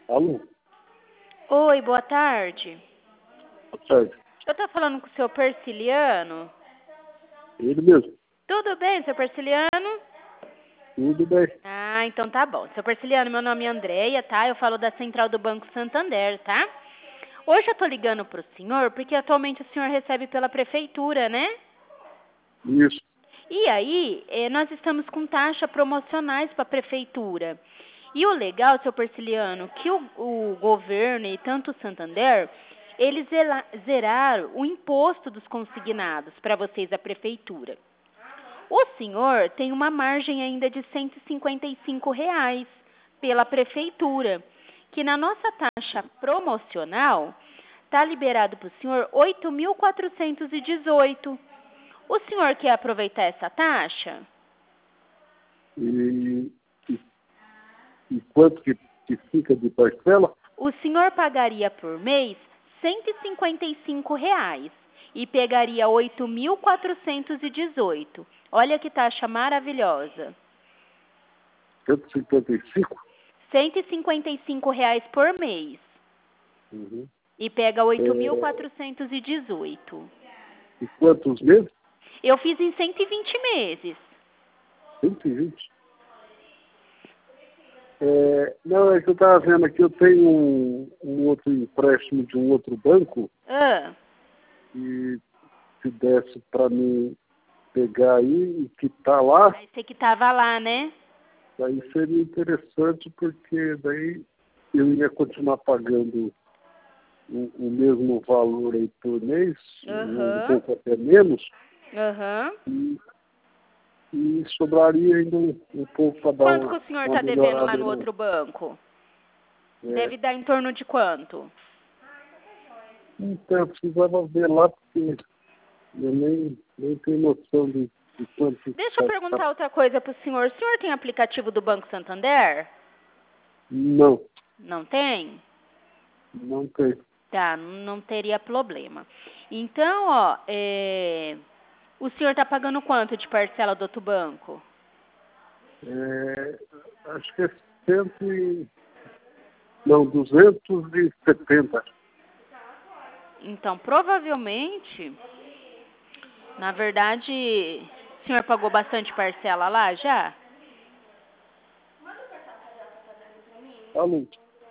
Alô? Oi, boa tarde. Boa tarde. Eu tô falando com o seu Persiliano. Ele mesmo. Tudo bem, seu Persiliano? Tudo bem. Ah, então tá bom. Seu Persiliano, meu nome é Andreia, tá? Eu falo da Central do Banco Santander, tá? Hoje eu tô ligando pro senhor porque atualmente o senhor recebe pela prefeitura, né? Isso. E aí, nós estamos com taxas promocionais para a prefeitura. E o legal, seu Persiliano, que o governo e tanto o Santander, eles zeraram o imposto dos consignados para vocês, a prefeitura. O senhor tem uma margem ainda de R$ 155 pela prefeitura, que na nossa taxa promocional está liberado para o senhor 8.418. O senhor quer aproveitar essa taxa? E, e, e quanto que fica de parcela? O senhor pagaria por mês R$ 155 e pegaria 8.418. Olha que taxa maravilhosa. 155? R$ 155 por mês Uhum. e pega 8.418. E quantos meses? Eu fiz em 120 meses. 120. Não, é que eu estava vendo aqui, eu tenho um outro empréstimo de um outro banco Ah, e se desse para mim pegar aí e quitar lá, aí você que tava lá, né? aí seria interessante porque daí eu ia continuar pagando o mesmo valor aí por mês, um Aham, pouco até menos, aham. e sobraria ainda um pouco para dar Quanto que o senhor uma tá devendo lá melhorada. no outro banco? É. Deve dar em torno de quanto? Então, eu precisava ver lá, porque eu nem tenho noção de quanto Deixa eu perguntar outra coisa pro senhor. O senhor tem aplicativo do Banco Santander? Não, Não tem? não tem. Tá, não teria problema. Então, ó, o senhor tá pagando quanto de parcela do outro banco? Acho que é 270. Então, provavelmente, na verdade, o senhor pagou bastante parcela lá já? Alô?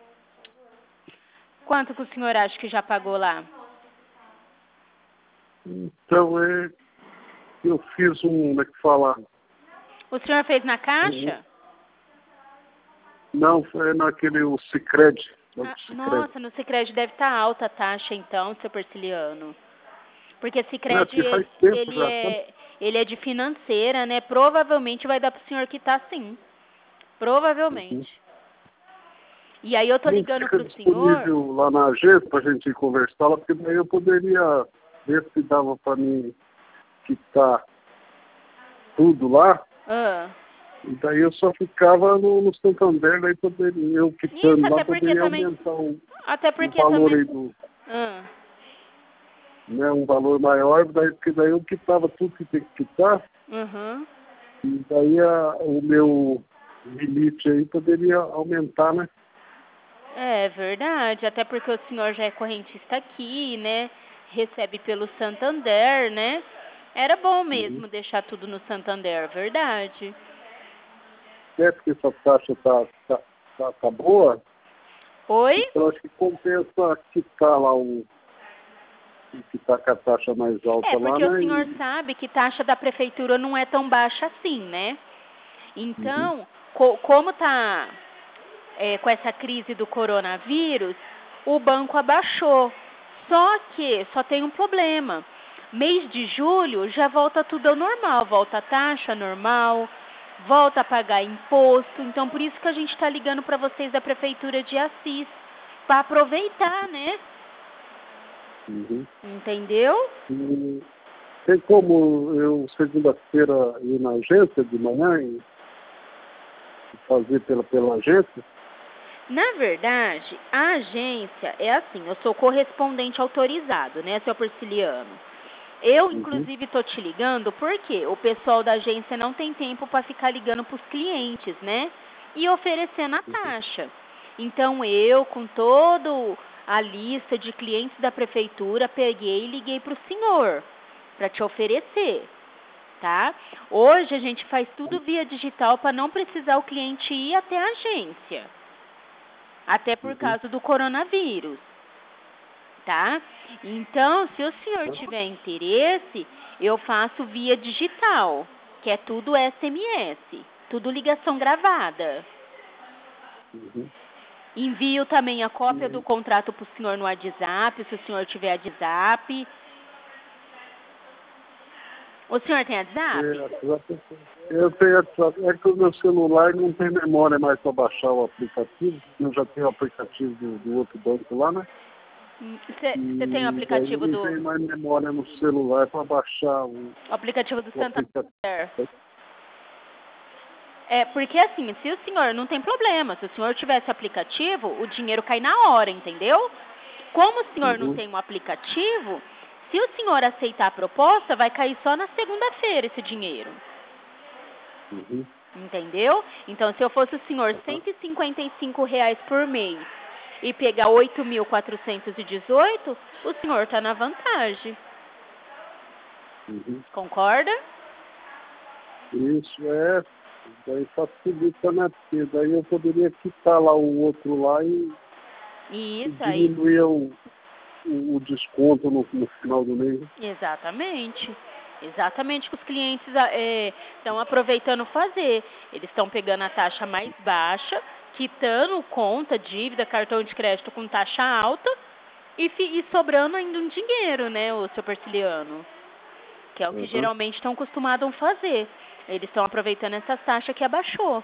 Quanto que o senhor acha que já pagou lá? Então, eu fiz como é que fala? O senhor fez na caixa? Não, foi naquele, o Sicredi. Ah, nossa, no Sicredi deve estar alta a taxa então, seu Persiliano. Porque É, Sicredi, porque faz tempo já, sabe? ele é de financeira, né? Provavelmente vai dar pro senhor quitar sim. Provavelmente. E aí eu tô Não ligando fica pro senhor. disponível lá na agência para a gente conversar lá, porque daí eu poderia ver se dava para mim quitar tudo lá, Ah. e daí eu só ficava no Santander, daí poderia, eu Isso, quitando lá, poderia aumentar até o porque valor também. aí do, Ah. né, um valor maior, daí, porque daí eu quitava tudo que tem que quitar, Uhum. e daí o meu limite aí poderia aumentar, né? É verdade, até porque o senhor já é correntista aqui, né? Recebe pelo Santander, né? Era bom Uhum. mesmo deixar tudo no Santander, verdade. É porque essa taxa tá boa, Oi? então acho que compensa quitar lá que tá com a taxa mais alta É, lá, porque o né? senhor sabe que taxa da prefeitura não é tão baixa assim, né? Uhum. Então, como tá com essa crise do coronavírus, o banco abaixou. Só que só tem um problema. Mês de julho já volta tudo ao normal, volta a taxa normal, volta a pagar imposto. Então, por isso que a gente está ligando para vocês da Prefeitura de Assis, para aproveitar, né? Uhum. Entendeu? E tem como eu, segunda-feira, ir na agência de manhã e fazer pela agência? Na verdade, a agência é assim, eu sou correspondente autorizado, né, seu Persiliano? Eu, Uhum. inclusive, tô te ligando porque o pessoal da agência não tem tempo para ficar ligando para os clientes, né? E oferecendo a taxa. Então eu, com todo a lista de clientes da prefeitura, peguei e liguei para o senhor para te oferecer, tá? Hoje a gente faz tudo via digital para não precisar o cliente ir até a agência, até por causa do coronavírus, tá? Então, se o senhor tiver interesse, eu faço via digital, que é tudo SMS, tudo ligação gravada. Envio também a cópia do contrato para o senhor no WhatsApp, se o senhor tiver WhatsApp. O senhor tem WhatsApp? Eu tenho WhatsApp. É que o meu celular não tem memória mais para baixar o aplicativo. Eu já tenho o aplicativo do outro banco lá, né? Você tem o aplicativo não tem mais memória no celular para baixar o aplicativo do Santander. É, porque assim, se o senhor não tem problema, se o senhor tivesse aplicativo, o dinheiro cai na hora, entendeu? Como o senhor não tem um aplicativo, se o senhor aceitar a proposta, vai cair só na segunda-feira esse dinheiro. Entendeu? Então, se eu fosse o senhor, R$155 por mês e pegar 8.418, o senhor está na vantagem. Concorda? Isso, daí facilita, né? Porque daí eu poderia quitar lá o outro lá e diminuir o desconto no final do mês. Exatamente. Exatamente o que os clientes estão aproveitando fazer. Eles estão pegando a taxa mais baixa, quitando conta, dívida, cartão de crédito com taxa alta e sobrando ainda um dinheiro, né, o seu Persiliano? Que é o que geralmente estão acostumados a fazer. Eles estão aproveitando essa taxa que abaixou.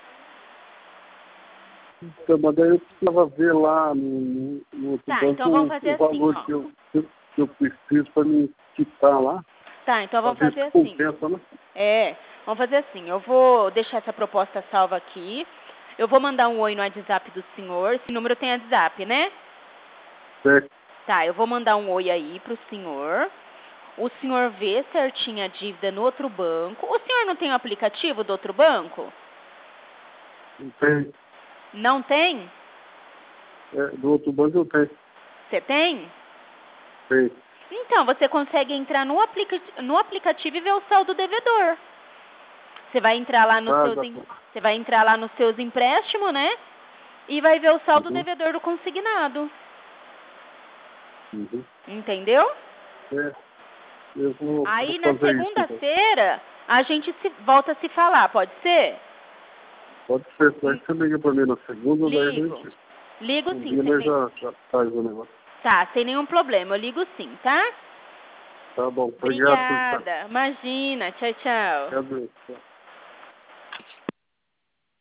Então, mas daí eu precisava ver lá no outro banco então vamos fazer o valor assim, que eu preciso para me quitar lá. Tá, então vamos fazer assim. Compensa, né? Vamos fazer assim. Eu vou deixar essa proposta salva aqui. Eu vou mandar um oi no WhatsApp do senhor. Esse número tem WhatsApp, né? Certo. Tá, eu vou mandar um oi aí pro senhor. O senhor vê certinho a dívida no outro banco. O senhor não tem o aplicativo do outro banco? Não tem. Não tem? Do outro banco eu tenho. Você tem? Tem. Então, você consegue entrar no aplicativo e ver o saldo devedor. Você vai entrar lá você vai entrar lá nos seus empréstimos, né? E vai ver o saldo devedor do consignado. Entendeu? Eu vou aí na segunda-feira a gente volta a se falar, pode ser? Pode ser. Daí você liga para mim na segunda, Ligo sim. Já faz o negócio. Tá, sem nenhum problema. Eu ligo sim, tá? Tá bom. Obrigado. Obrigada. Imagina. Tchau, tchau. Cadê?